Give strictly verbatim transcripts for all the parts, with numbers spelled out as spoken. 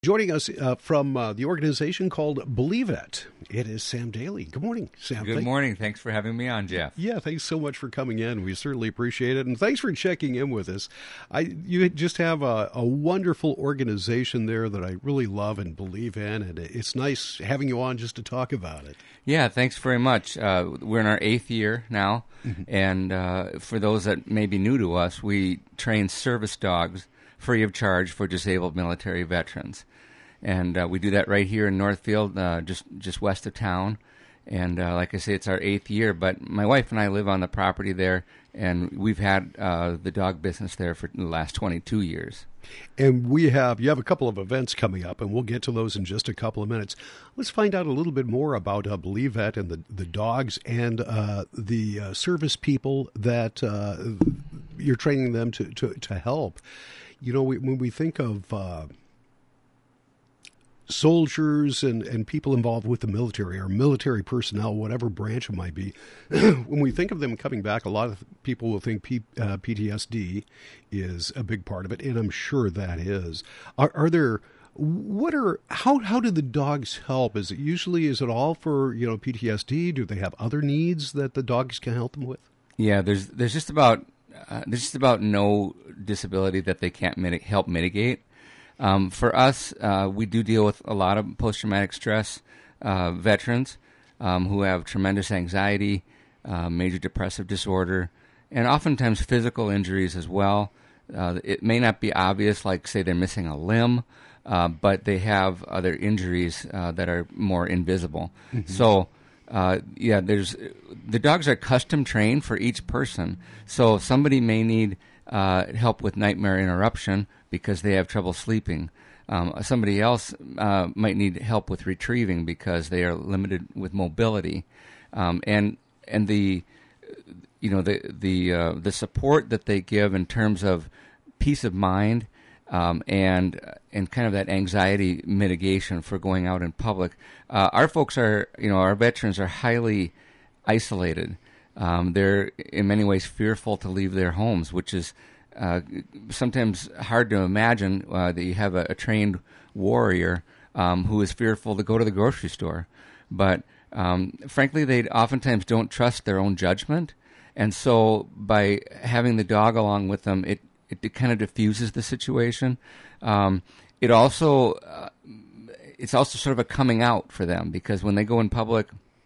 Joining us uh, from uh, the organization called Believe It, it is Sam Daly. Good morning, Sam. Good Thank- morning. Thanks for having me on, Jeff. Yeah, thanks so much for coming in. We certainly appreciate it, and thanks for checking in with us. I you just have a, a wonderful organization there that I really love and believe in, and it's nice having you on just to talk about it. Yeah, thanks very much. Uh, we're in our eighth year now, mm-hmm. and uh, for those that may be new to us, we train service dogs free of charge for disabled military veterans. And uh, we do that right here in Northfield, uh, just just west of town. And uh, like I say, it's our eighth year. But my wife and I live on the property there, and we've had uh, the dog business there for the last twenty-two years. And we have you have a couple of events coming up, and we'll get to those in just a couple of minutes. Let's find out a little bit more about uh, Believe It and the, the dogs and uh, the uh, service people that uh, you're training them to, to, to help. You know, we, when we think of... Uh, soldiers and, and people involved with the military or military personnel, whatever branch it might be, when we think of them coming back, a lot of people will think P, uh, P T S D is a big part of it, and I'm sure that is. Are, are there, what are, how how do the dogs help? Is it usually, is it all for, you know, P T S D? Do they have other needs that the dogs can help them with? Yeah, there's there's just about, uh, there's just about no disability that they can't mit- help mitigate. Um, for us, uh, we do deal with a lot of post-traumatic stress uh, veterans um, who have tremendous anxiety, uh, major depressive disorder, and oftentimes physical injuries as well. Uh, it may not be obvious, like, say, they're missing a limb, uh, but they have other injuries uh, that are more invisible. Mm-hmm. So, uh, yeah, there's the dogs are custom trained for each person. So somebody may need uh, help with nightmare interruption because they have trouble sleeping. Um, somebody else uh, might need help with retrieving because they are limited with mobility, um, and and the you know the the uh, the support that they give in terms of peace of mind um, and and kind of that anxiety mitigation for going out in public. Uh, our folks are you know our veterans are highly isolated. Um, they're in many ways fearful to leave their homes, which is Uh, sometimes hard to imagine uh, that you have a, a trained warrior um, who is fearful to go to the grocery store. But um, frankly, they oftentimes don't trust their own judgment. And so by having the dog along with them, it, it, it kind of diffuses the situation. Um, it also, uh, it's also sort of a coming out for them because when they go in public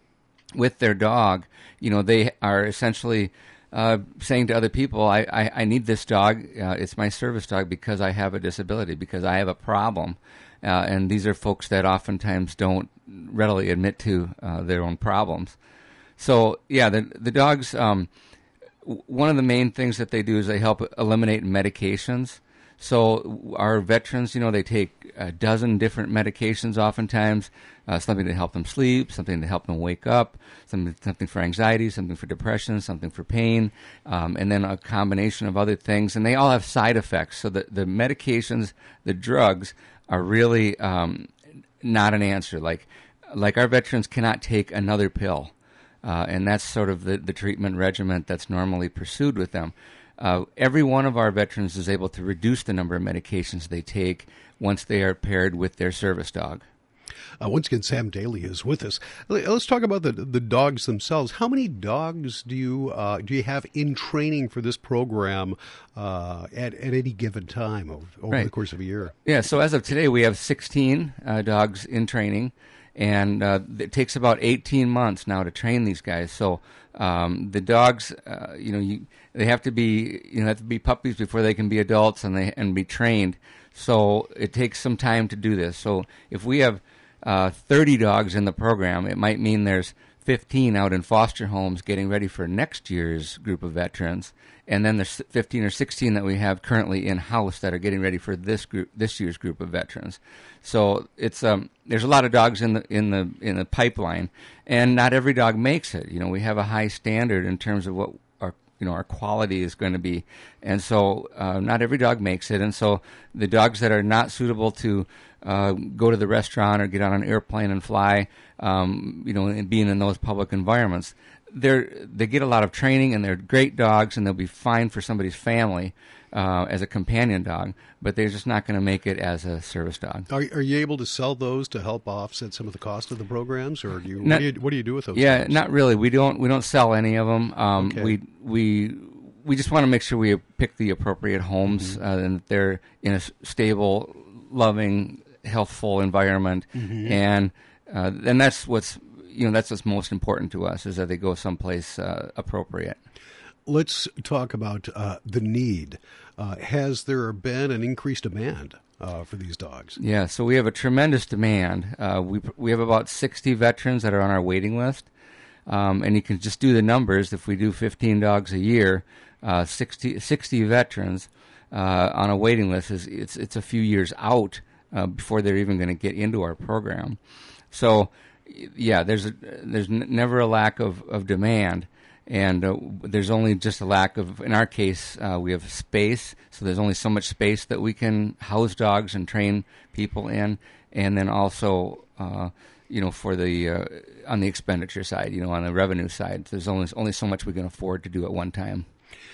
with their dog, you know, they are essentially Uh, saying to other people, I, I, I need this dog, uh, it's my service dog because I have a disability, because I have a problem. Uh, and these are folks that oftentimes don't readily admit to uh, their own problems. So, yeah, the, the dogs, um, w- one of the main things that they do is they help eliminate medications. So our veterans, you know, they take a dozen different medications oftentimes, uh, something to help them sleep, something to help them wake up, something, something for anxiety, something for depression, something for pain, um, and then a combination of other things. And they all have side effects. So the, the medications, the drugs, are really um, not an answer. Like, like our veterans cannot take another pill. Uh, and that's sort of the, the treatment regimen that's normally pursued with them. Uh, every one of our veterans is able to reduce the number of medications they take once they are paired with their service dog. Uh, once again, Sam Daly is with us. Let's talk about the the dogs themselves. How many dogs do you uh, do you have in training for this program uh, at at any given time over, over right. the course of a year? Yeah. So as of today, we have sixteen uh, dogs in training, and uh, it takes about eighteen months now to train these guys. So um, the dogs, uh, you know, you, they have to be you know have to be puppies before they can be adults and they and be trained. So it takes some time to do this. So if we have Uh, thirty dogs in the program, it might mean there's fifteen out in foster homes getting ready for next year's group of veterans, and then there's fifteen or sixteen that we have currently in-house that are getting ready for this group, this year's group of veterans. So it's um, there's a lot of dogs in the in the in the pipeline, and not every dog makes it. You know, we have a high standard in terms of what our you know our quality is going to be, and so uh, not every dog makes it. And so the dogs that are not suitable to Uh, go to the restaurant or get on an airplane and fly, um, you know, and being in those public environments, they're, they get a lot of training and they're great dogs and they'll be fine for somebody's family. uh, as a companion dog, but they're just not going to make it as a service dog. Are, are you able to sell those to help offset some of the cost of the programs, or do you, Not, what, do you what do you do with those? Yeah, dogs? not really. We don't we don't sell any of them. Um, Okay. We we we just want to make sure we pick the appropriate homes Mm-hmm. uh, and that they're in a s- stable, loving, healthful environment, Mm-hmm. and uh, and that's what's you know that's what's most important to us is that they go someplace uh, appropriate. Let's talk about uh, the need. Uh, has there been an increased demand uh, for these dogs? Yeah, so we have a tremendous demand. Uh, we we have about sixty veterans that are on our waiting list, um, and you can just do the numbers. If we do fifteen dogs a year, uh, sixty, sixty veterans uh, on a waiting list is it's it's a few years out uh, before they're even going to get into our program. So, yeah, there's a, there's n- never a lack of, of demand. And uh, there's only just a lack of, in our case, uh, we have space, so there's only so much space that we can house dogs and train people in, and then also, uh, you know, for the uh, on the expenditure side, you know, on the revenue side, there's only only so much we can afford to do at one time.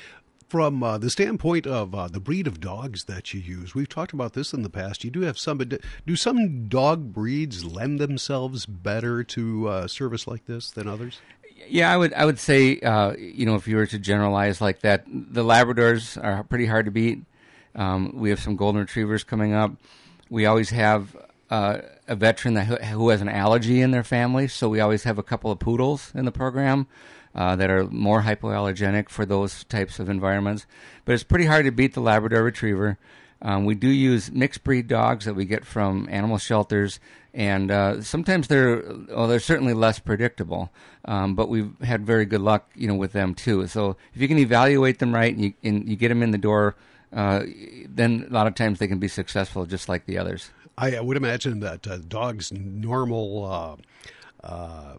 From uh, the standpoint of uh, the breed of dogs that you use, we've talked about this in the past. You do have some. Do some dog breeds lend themselves better to uh, service like this than others? Yeah, I would I would say, uh, you know, if you were to generalize like that, the Labradors are pretty hard to beat. Um, we have some Golden Retrievers coming up. We always have uh, a veteran that who has an allergy in their family, so we always have a couple of poodles in the program uh, that are more hypoallergenic for those types of environments. But it's pretty hard to beat the Labrador Retriever. Um, we do use mixed breed dogs that we get from animal shelters, and uh, sometimes they're well, they're certainly less predictable. Um, but we've had very good luck, you know, with them too. So if you can evaluate them right and you, and you get them in the door, uh, then a lot of times they can be successful, just like the others. I would imagine that uh, dogs' normal. Uh, uh,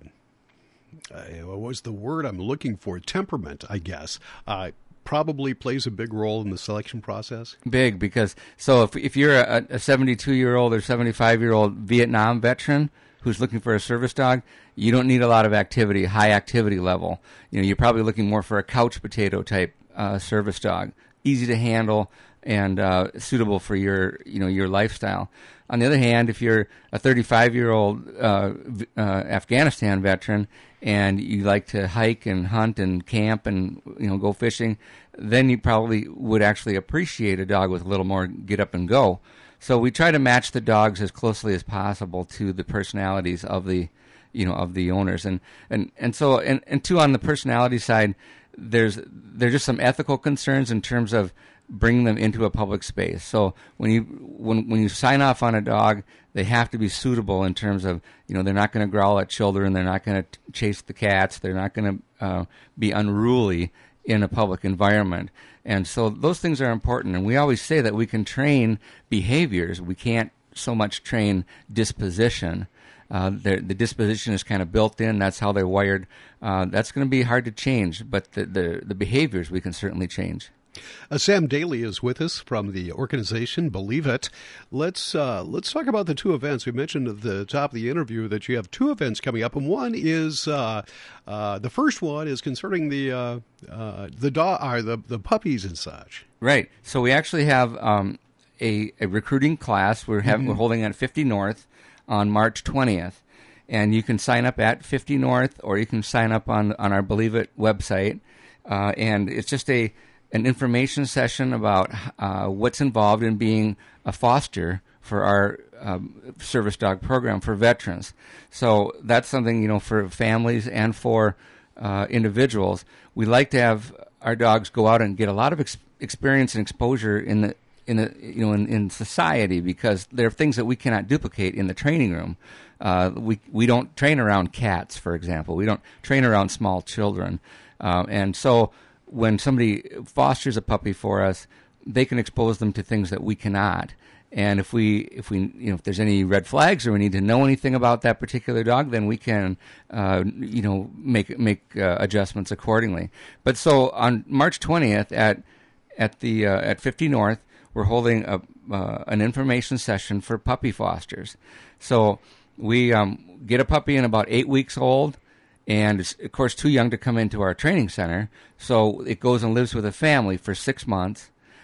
uh, what was the word I'm looking for? Temperament, I guess. Uh, probably plays a big role in the selection process. Big, because so if if you're a, a seventy-two year old or seventy-five year old Vietnam veteran who's looking for a service dog, you don't need a lot of activity, high activity level. You know, you're probably looking more for a couch potato type uh, service dog, easy to handle and uh, suitable for your you know your lifestyle. On the other hand, if you're a thirty-five year old uh, uh, Afghanistan veteran and you like to hike and hunt and camp and you know go fishing, then you probably would actually appreciate a dog with a little more get up and go. So we try to match the dogs as closely as possible to the personalities of the you know of the owners, and and and so and, and two, on the personality side, there's there's just some ethical concerns in terms of bringing them into a public space. So when you when when you sign off on a dog, they have to be suitable in terms of, you know, they're not going to growl at children, they're not going to chase the cats, they're not going to uh, be unruly in a public environment. And so those things are important. And we always say that we can train behaviors. We can't so much train disposition. Uh, the disposition is kind of built in. That's how they're wired. Uh, that's going to be hard to change, but the, the, the behaviors we can certainly change. Uh, Sam Daly is with us from the organization Believe It. Let's uh, let's talk about the two events. We mentioned at the top of the interview that you have two events coming up, and one is uh, uh, the first one is concerning the uh, uh, the dog, or the the puppies and such. Right. So we actually have um, a a recruiting class. We're having mm-hmm. we're holding at fifty North on March twentieth, and you can sign up at fifty North, or you can sign up on on our Believe It website, uh, and it's just a an information session about uh, what's involved in being a foster for our um, service dog program for veterans. So that's something, you know, for families and for uh, individuals. We like to have our dogs go out and get a lot of ex- experience and exposure in the in the you know in, in society, because there are things that we cannot duplicate in the training room. Uh, we we don't train around cats, for example. We don't train around small children, uh, and so when somebody fosters a puppy for us, they can expose them to things that we cannot. And if we, if we, you know, if there's any red flags or we need to know anything about that particular dog, then we can, uh, you know, make make uh, adjustments accordingly. But so on March twentieth at at the uh, at fifty North, we're holding a uh, an information session for puppy fosters. So we um, get a puppy in about eight weeks old, and it's, of course, too young to come into our training center. So it goes and lives with a family for six months.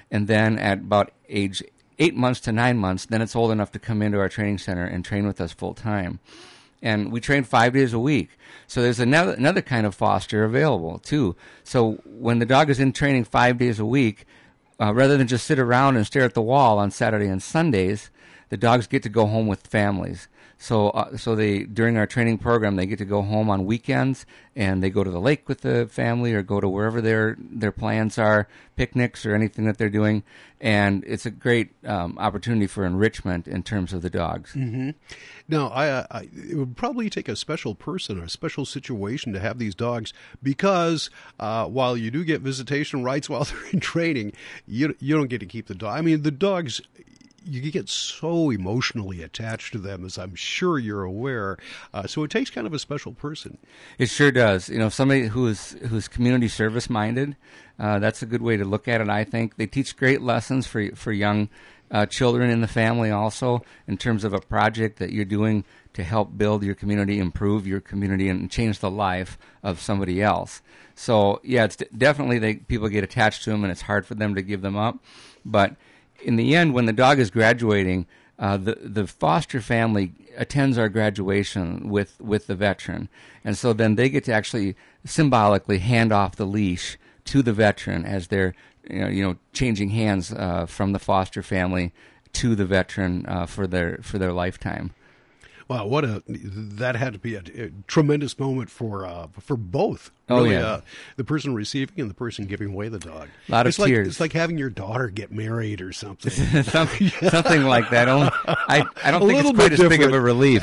and then at about age eight months to nine months, then it's old enough to come into our training center and train with us full time. And we train five days a week. So there's another another kind of foster available too. So when the dog is in training five days a week, uh, rather than just sit around and stare at the wall on Saturday and Sundays, the dogs get to go home with families. So uh, so they during our training program, they get to go home on weekends, and they go to the lake with the family or go to wherever their their plans are, picnics or anything that they're doing. And it's a great um, opportunity for enrichment in terms of the dogs. Mm-hmm. Now, I, I, it would probably take a special person or a special situation to have these dogs because uh, while you do get visitation rights while they're in training, you you don't get to keep the dog. I mean, the dogs, you get so emotionally attached to them, as I'm sure you're aware. Uh, so it takes kind of a special person. It sure does. You know, somebody who is who's community service minded. Uh, that's a good way to look at it. I think they teach great lessons for for young uh, children in the family, also in terms of a project that you're doing to help build your community, improve your community, and change the life of somebody else. So yeah, it's definitely they people get attached to them, and it's hard for them to give them up, but in the end, when the dog is graduating, uh, the the foster family attends our graduation with, with the veteran, and so then they get to actually symbolically hand off the leash to the veteran as they're you know, you know changing hands uh, from the foster family to the veteran uh, for their for their lifetime. Wow, what a that had to be a, a tremendous moment for uh, for both. Oh really, yeah, uh, the person receiving and the person giving away the dog. A lot of it's tears. Like, it's like having your daughter get married or something. something, something like that. I I don't a think it's quite as different. big of a relief.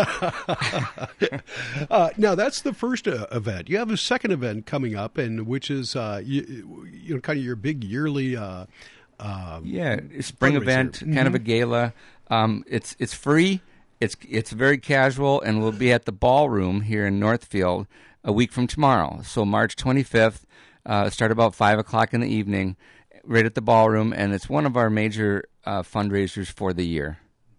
uh, now that's the first uh, event. You have a second event coming up, and which is uh, you, you know kind of your big yearly. Uh, uh, yeah, spring event, mm-hmm. kind of a gala. Um, it's it's free. It's it's very casual, and we'll be at the ballroom here in Northfield a week from tomorrow. So March twenty-fifth, uh, start about five o'clock in the evening, right at the ballroom, and it's one of our major uh, fundraisers for the year.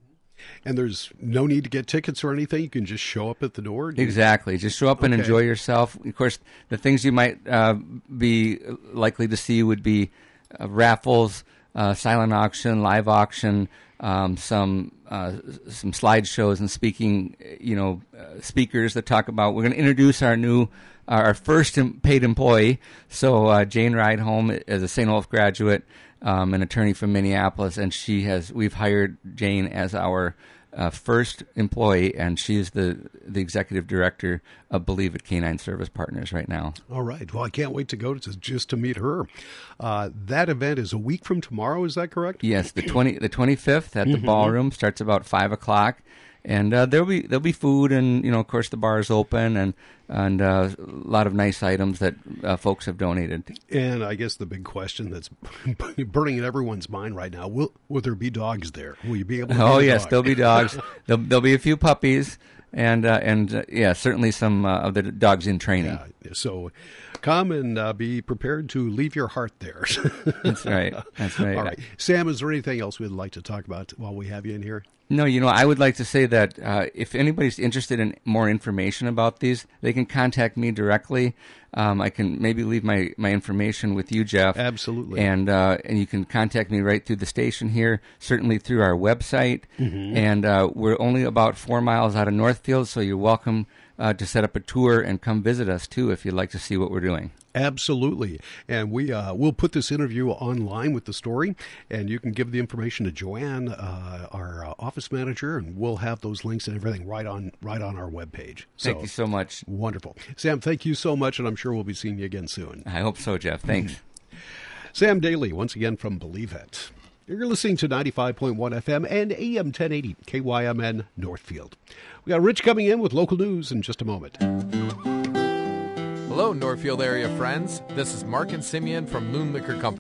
And there's no need to get tickets or anything. You can just show up at the door. Exactly. Just show up and okay. enjoy yourself. Of course, the things you might uh, be likely to see would be uh, raffles, uh, silent auction, live auction, um, some uh, some slideshows and speaking, you know, uh, speakers that talk about. We're going to introduce our new, our first paid employee. So uh, Jane Rydholm is a Saint Olaf graduate, um, an attorney from Minneapolis, and she has. We've hired Jane as our uh, first employee, and she is the the executive director of Believe It Canine Service Partners right now. All right. Well, I can't wait to go to just to meet her. Uh, that event is a week from tomorrow. Is that correct? Yes, the twenty the twenty fifth at the mm-hmm. ballroom starts about five o'clock, and uh, there'll be there'll be food, and you know, of course, the bar is open, and and uh, a lot of nice items that uh, folks have donated. And I guess the big question that's burning in everyone's mind right now: Will will there be dogs there? Will you be able to? Oh be yes, dog? there'll be dogs. there'll, there'll be a few puppies. And uh, and uh, yeah, certainly some uh, of the dogs in training. Yeah, so come and uh, be prepared to leave your heart there. That's right. That's right. All right, Sam. Is there anything else we'd like to talk about while we have you in here? No, you know, I would like to say that uh, if anybody's interested in more information about these, they can contact me directly. Um, I can maybe leave my, my information with you, Jeff. Absolutely. And uh, and you can contact me right through the station here, certainly through our website. Mm-hmm. And uh, we're only about four miles out of Northfield, so you're welcome uh, to set up a tour and come visit us, too, if you'd like to see what we're doing. Absolutely. And we, uh, we'll put this interview online with the story, and you can give the information to Joanne, uh, our uh, office manager, and we'll have those links and everything right on right on our webpage. So, thank you so much. Wonderful. Sam, thank you so much, and I'm sure we'll be seeing you again soon. I hope so, Jeff. Thanks. Mm-hmm. Sam Daly, once again from Believe It. You're listening to ninety-five point one F M and A M ten eighty K Y M N Northfield. We got Rich coming in with local news in just a moment. Hello, Northfield area friends. This is Mark and Simeon from Moon Liquor Company.